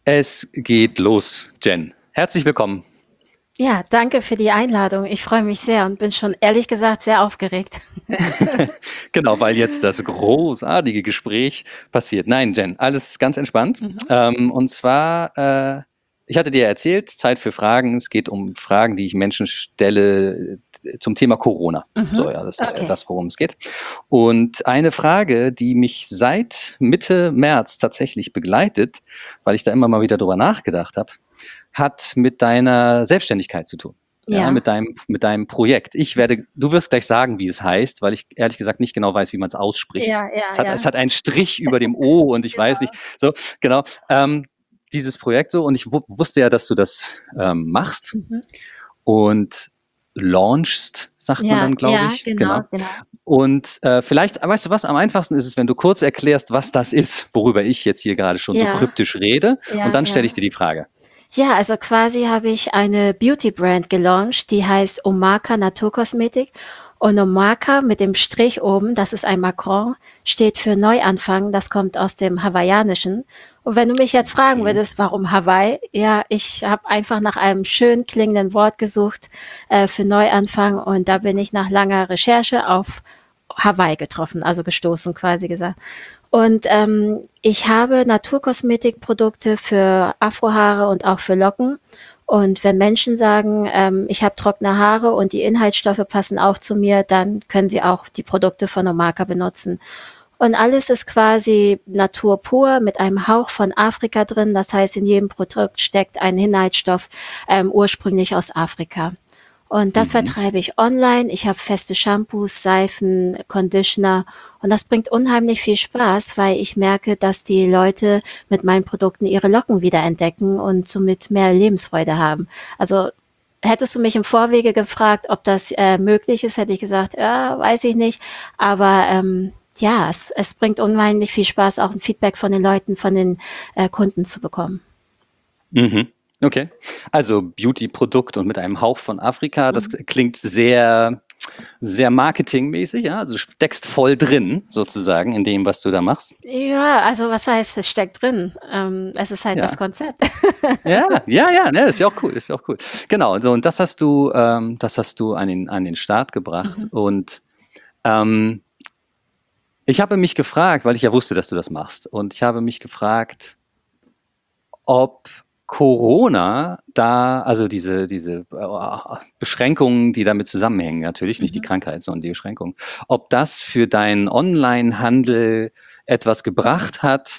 Es geht los, Jen. Herzlich willkommen. Ja, danke für die Einladung. Ich freue mich sehr und bin schon ehrlich gesagt sehr aufgeregt. Genau, weil jetzt das großartige Gespräch passiert. Nein, Jen, alles ganz entspannt. Mhm. Und zwar, ich hatte dir erzählt, Zeit für Fragen. Es geht um Fragen, die ich Menschen stelle zum Thema Corona. Mhm. So, ja, das ist Okay. das, worum es geht. Und eine Frage, die mich seit Mitte März tatsächlich begleitet, weil ich da immer mal wieder drüber nachgedacht habe, hat mit deiner Selbstständigkeit zu tun. Ja, Ja. mit deinem Projekt. Du wirst gleich sagen, wie es heißt, weil ich ehrlich gesagt nicht genau weiß, wie man es ausspricht. Ja, ja, Es ja. hat einen Strich über dem O und ich weiß nicht. Genau. So, genau. Dieses Projekt so, und ich wusste ja, dass du das machst Mhm. und launchst, sagt man Ja, dann, glaube ja, ich. genau, Genau. genau. Und vielleicht, weißt du was, am einfachsten ist es, wenn du kurz erklärst, was das ist, worüber ich jetzt hier gerade schon so Ja, kryptisch rede, und ja, dann stelle ich ja. dir die Frage. Ja, also quasi habe ich eine Beauty-Brand gelauncht, die heißt Omaka Naturkosmetik. Und Omaka mit dem Strich oben, das ist ein Macron, steht für Neuanfang. Das kommt aus dem Hawaiianischen. Und wenn du mich jetzt fragen Mhm. würdest, warum Hawaii? Ja, ich habe einfach nach einem schön klingenden Wort gesucht für Neuanfang. Und da bin ich nach langer Recherche auf Hawaii getroffen, also gestoßen quasi gesagt. Und ich habe Naturkosmetikprodukte für Afrohaare und auch für Locken. Und wenn Menschen sagen, ich habe trockene Haare und die Inhaltsstoffe passen auch zu mir, dann können sie auch die Produkte von Omaka benutzen. Und alles ist quasi Natur pur mit einem Hauch von Afrika drin. Das heißt, in jedem Produkt steckt ein Inhaltsstoff ursprünglich aus Afrika. Und das Mhm. vertreibe ich online. Ich habe feste Shampoos, Seifen, Conditioner und das bringt unheimlich viel Spaß, weil ich merke, dass die Leute mit meinen Produkten ihre Locken wiederentdecken und somit mehr Lebensfreude haben. Also hättest du mich im Vorwege gefragt, ob das möglich ist, hätte ich gesagt, ja, weiß ich nicht. Aber ja, es bringt unheimlich viel Spaß, auch ein Feedback von den Leuten, von den Kunden zu bekommen. Mhm. Okay. Also Beauty-Produkt und mit einem Hauch von Afrika, das Mhm. klingt sehr, sehr marketingmäßig, ja. Also du steckst voll drin, sozusagen, in dem, was du da machst. Ja, also was heißt, es steckt drin? Es ist halt das Ja. Konzept. Ja, ja, ja, ne, ist ja auch cool, ist ja auch cool. Genau, so, und das hast du an den Start gebracht. Mhm. Und ähm, ich habe mich gefragt, weil ich ja wusste, dass du das machst, und ich habe mich gefragt, ob Corona da, also diese Beschränkungen, die damit zusammenhängen, natürlich nicht die Mhm. Krankheit, sondern die Beschränkungen, ob das für deinen Online-Handel etwas gebracht hat,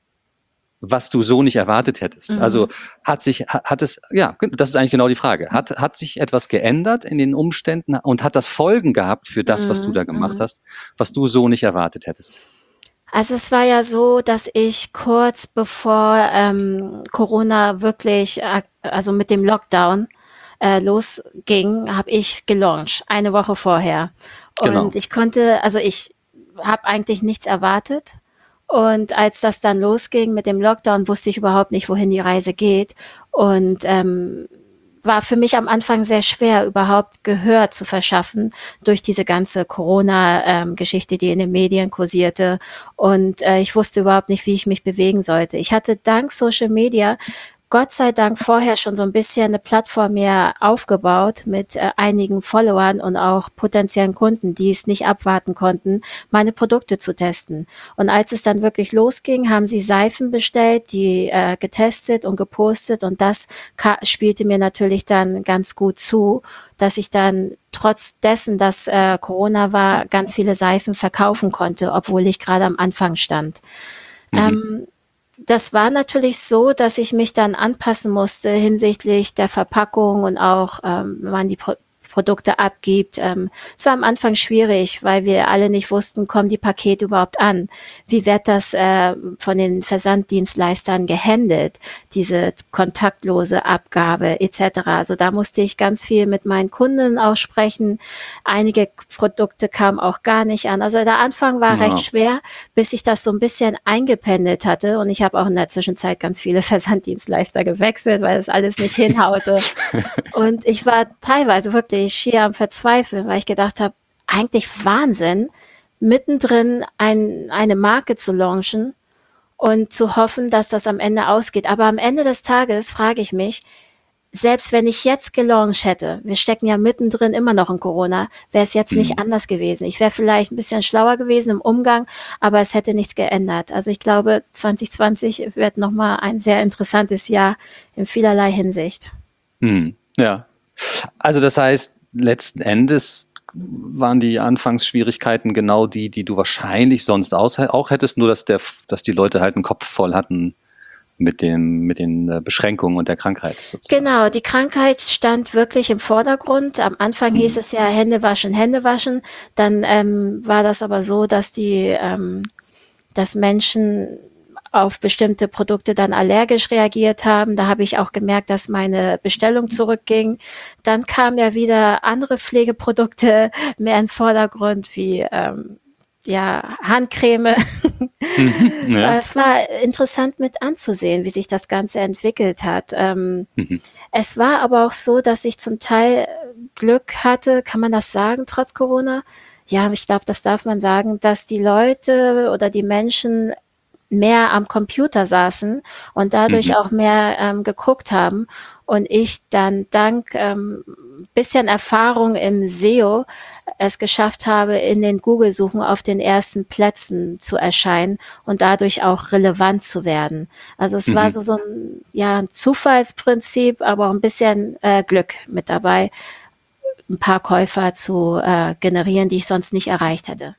was du so nicht erwartet hättest. Also Mhm. hat es, ja, das ist eigentlich genau die Frage. Hat sich etwas geändert in den Umständen und hat das Folgen gehabt für das, was du da Mhm. gemacht Mhm. hast, was du so nicht erwartet hättest? Also es war ja so, dass ich kurz bevor Corona wirklich, also mit dem Lockdown losging, habe ich gelauncht, eine Woche vorher. Und Genau. ich konnte, also ich habe eigentlich nichts erwartet. Und als das dann losging mit dem Lockdown, wusste ich überhaupt nicht, wohin die Reise geht. Und war für mich am Anfang sehr schwer, überhaupt Gehör zu verschaffen durch diese ganze Corona-Geschichte, die in den Medien kursierte. Und ich wusste überhaupt nicht, wie ich mich bewegen sollte. Ich hatte dank Social Media Gott sei Dank vorher schon so ein bisschen eine Plattform mir aufgebaut mit einigen Followern und auch potenziellen Kunden, die es nicht abwarten konnten, meine Produkte zu testen. Und als es dann wirklich losging, haben sie Seifen bestellt, die getestet und gepostet und das spielte mir natürlich dann ganz gut zu, dass ich dann trotz dessen, dass Corona war, ganz viele Seifen verkaufen konnte, obwohl ich gerade am Anfang stand. Mhm. Ähm, Das war natürlich so, dass ich mich dann anpassen musste hinsichtlich der Verpackung und auch, wenn man die Produkte abgibt. Es war am Anfang schwierig, weil wir alle nicht wussten, kommen die Pakete überhaupt an? Wie wird das von den Versanddienstleistern gehandelt, diese kontaktlose Abgabe etc. Also da musste ich ganz viel mit meinen Kunden aussprechen. Einige Produkte kamen auch gar nicht an. Also der Anfang war recht Ja. schwer, bis ich das so ein bisschen eingependelt hatte. Und ich habe auch in der Zwischenzeit ganz viele Versanddienstleister gewechselt, weil das alles nicht hinhaute. Und ich war teilweise wirklich schier am Verzweifeln, weil ich gedacht habe, eigentlich Wahnsinn, mittendrin eine Marke zu launchen und zu hoffen, dass das am Ende ausgeht. Aber am Ende des Tages frage ich mich, selbst wenn ich jetzt gelauncht hätte, wir stecken ja mittendrin immer noch in Corona, wäre es jetzt nicht anders gewesen. Ich wäre vielleicht ein bisschen schlauer gewesen im Umgang, aber es hätte nichts geändert. Also ich glaube, 2020 wird nochmal ein sehr interessantes Jahr in vielerlei Hinsicht. Ja. Also das heißt, letzten Endes waren die Anfangsschwierigkeiten genau die, die du wahrscheinlich sonst auch hättest, nur dass die Leute halt einen Kopf voll hatten mit den Beschränkungen und der Krankheit sozusagen. Genau, die Krankheit stand wirklich im Vordergrund. Am Anfang hieß es ja Hände waschen, Hände waschen. Dann war das aber so, dass Menschen auf bestimmte Produkte dann allergisch reagiert haben. Da habe ich auch gemerkt, dass meine Bestellung zurückging. Dann kamen ja wieder andere Pflegeprodukte mehr in den Vordergrund, wie Handcreme. Ja. Es war interessant mit anzusehen, wie sich das Ganze entwickelt hat. Es war aber auch so, dass ich zum Teil Glück hatte, kann man das sagen, trotz Corona? Ja, ich glaube, das darf man sagen, dass die Leute oder die Menschen mehr am Computer saßen und dadurch auch mehr geguckt haben und ich dann dank bisschen Erfahrung im SEO es geschafft habe, in den Google-Suchen auf den ersten Plätzen zu erscheinen und dadurch auch relevant zu werden. Also es war so ein Zufallsprinzip, aber auch ein bisschen Glück mit dabei, ein paar Käufer zu generieren, die ich sonst nicht erreicht hätte.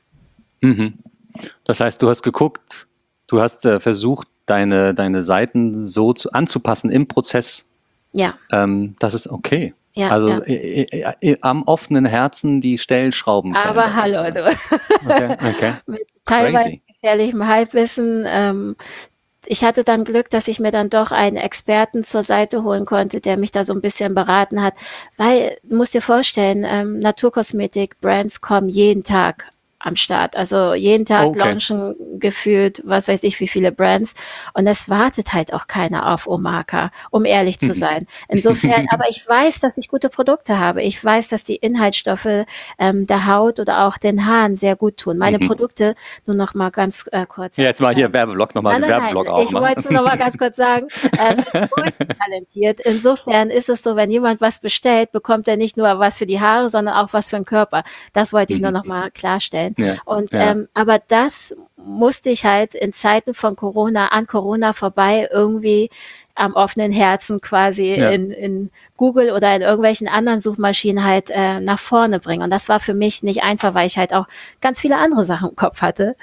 Das heißt, du hast geguckt, du hast versucht, deine Seiten so anzupassen im Prozess. Ja. Das ist okay. Ja, Also am offenen Herzen die Stellschrauben. Aber hallo, du. Okay. Mit teilweise gefährlichem Halbwissen. Ich hatte dann Glück, dass ich mir dann doch einen Experten zur Seite holen konnte, der mich da so ein bisschen beraten hat. Weil, du musst dir vorstellen, Naturkosmetik-Brands kommen jeden Tag am Start. Also jeden Tag launchen gefühlt, was weiß ich, wie viele Brands. Und es wartet halt auch keiner auf Omaka, um ehrlich zu sein. Insofern, aber ich weiß, dass ich gute Produkte habe. Ich weiß, dass die Inhaltsstoffe der Haut oder auch den Haaren sehr gut tun. Meine Produkte, nur noch mal ganz kurz. Ja, jetzt mal hier Werbeblock, nochmal den Werbeblock auch. Ich wollte es nur noch mal ganz kurz sagen, sind multitalentiert. Insofern ist es so, wenn jemand was bestellt, bekommt er nicht nur was für die Haare, sondern auch was für den Körper. Das wollte ich nur noch mal klarstellen. Ja, und aber das musste ich halt in Zeiten von Corona, an Corona vorbei irgendwie am offenen Herzen quasi in Google oder in irgendwelchen anderen Suchmaschinen halt nach vorne bringen. Und das war für mich nicht einfach, weil ich halt auch ganz viele andere Sachen im Kopf hatte.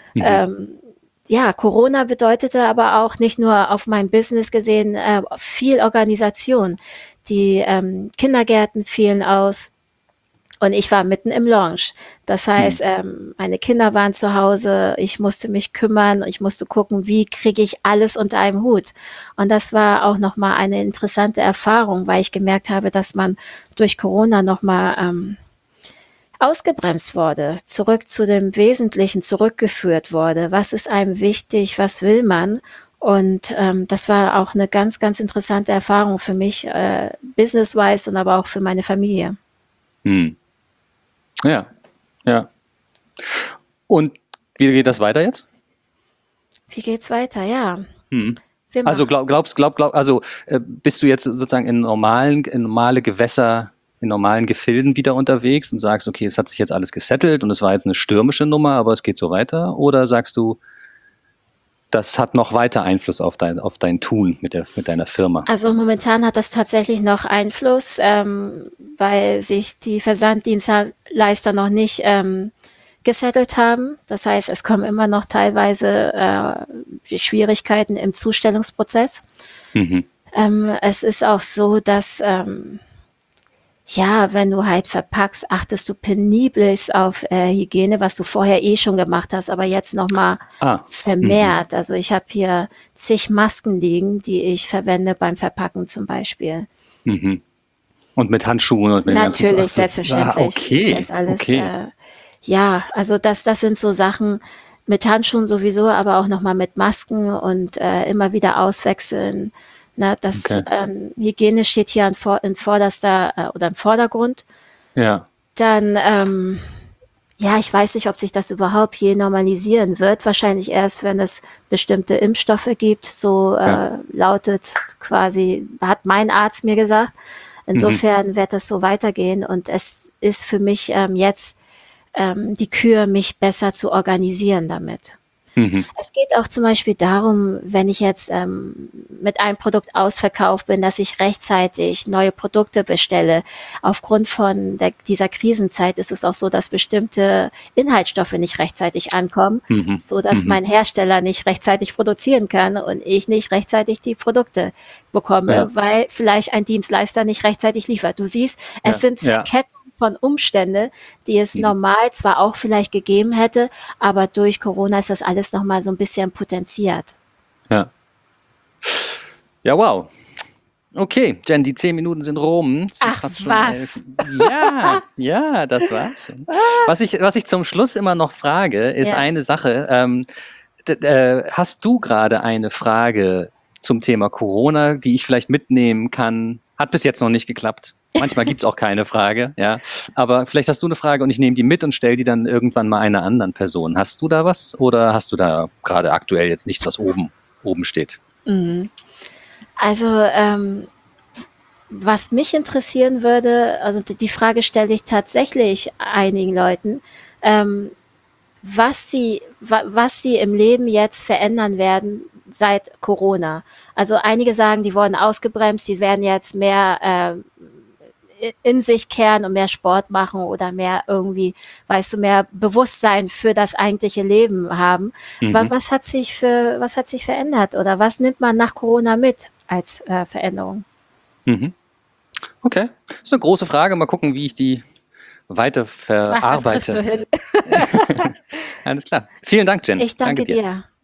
Corona bedeutete aber auch nicht nur auf mein Business gesehen viel Organisation. Die Kindergärten fielen aus. Und ich war mitten im Launch. Das heißt, meine Kinder waren zu Hause, ich musste mich kümmern, ich musste gucken, wie kriege ich alles unter einem Hut. Und das war auch nochmal eine interessante Erfahrung, weil ich gemerkt habe, dass man durch Corona nochmal ausgebremst wurde, zurück zu dem Wesentlichen zurückgeführt wurde. Was ist einem wichtig, was will man? Und das war auch eine ganz, ganz interessante Erfahrung für mich, business-wise und aber auch für meine Familie. Ja. Und wie geht das weiter jetzt? Wie geht's weiter? Ja. Also bist du jetzt sozusagen in normale Gewässer, in normalen Gefilden wieder unterwegs und sagst, okay, es hat sich jetzt alles gesettelt und es war jetzt eine stürmische Nummer, aber es geht so weiter? Oder sagst du, das hat noch weiter Einfluss auf dein Tun mit deiner Firma? Also momentan hat das tatsächlich noch Einfluss, weil sich die Versanddienstleister noch nicht gesettelt haben. Das heißt, es kommen immer noch teilweise Schwierigkeiten im Zustellungsprozess. Es ist auch so, dass wenn du halt verpackst, achtest du penibelst auf Hygiene, was du vorher schon gemacht hast, aber jetzt nochmal vermehrt. Also ich habe hier zig Masken liegen, die ich verwende beim Verpacken zum Beispiel. Und mit Handschuhen und mit Natürlich, selbstverständlich. Okay. Das alles, also das sind so Sachen mit Handschuhen sowieso, aber auch nochmal mit Masken und immer wieder auswechseln. Hygiene steht hier in vorderster oder im Vordergrund. Ja. Dann Ja, ich weiß nicht, ob sich das überhaupt je normalisieren wird. Wahrscheinlich erst, wenn es bestimmte Impfstoffe gibt. So Ja. lautet quasi, hat mein Arzt mir gesagt. Mhm. Insofern wird es so weitergehen. Und es ist für mich jetzt die Kür, mich besser zu organisieren damit. Mhm. Es geht auch zum Beispiel darum, wenn ich jetzt mit einem Produkt ausverkauft bin, dass ich rechtzeitig neue Produkte bestelle. Aufgrund von dieser Krisenzeit ist es auch so, dass bestimmte Inhaltsstoffe nicht rechtzeitig ankommen, Mhm. so dass Mhm. mein Hersteller nicht rechtzeitig produzieren kann und ich nicht rechtzeitig die Produkte bekomme, Ja. weil vielleicht ein Dienstleister nicht rechtzeitig liefert. Du siehst, es Ja. sind Ja. Verkettungen von Umstände, die es Mhm. normal zwar auch vielleicht gegeben hätte, aber durch Corona ist das alles noch mal so ein bisschen potenziert. Ja. Ja, wow. Okay, Jen, die 10 Minuten sind rum. Es sind Ach fast schon 11. was. Ja, ja, das war's schon. Was ich zum Schluss immer noch frage, ist Ja. eine Sache. Hast du gerade eine Frage zum Thema Corona, die ich vielleicht mitnehmen kann? Hat bis jetzt noch nicht geklappt. Manchmal gibt's auch keine Frage, ja. Aber vielleicht hast du eine Frage und ich nehme die mit und stelle die dann irgendwann mal einer anderen Person. Hast du da was oder hast du da gerade aktuell jetzt nichts, was oben steht? Also, was mich interessieren würde, also die Frage stelle ich tatsächlich einigen Leuten, ähm, was sie im Leben jetzt verändern werden seit Corona. Also einige sagen, die wurden ausgebremst, die werden jetzt mehr in sich kehren und mehr Sport machen oder mehr irgendwie, weißt du, mehr Bewusstsein für das eigentliche Leben haben. Mhm. Was hat sich verändert oder was nimmt man nach Corona mit als Veränderung? Mhm. Okay, das ist eine große Frage. Mal gucken, wie ich die weiter Ach, das kriegst du verarbeite. hin. Alles klar. Vielen Dank, Jen. Ich Danke danke dir. dir.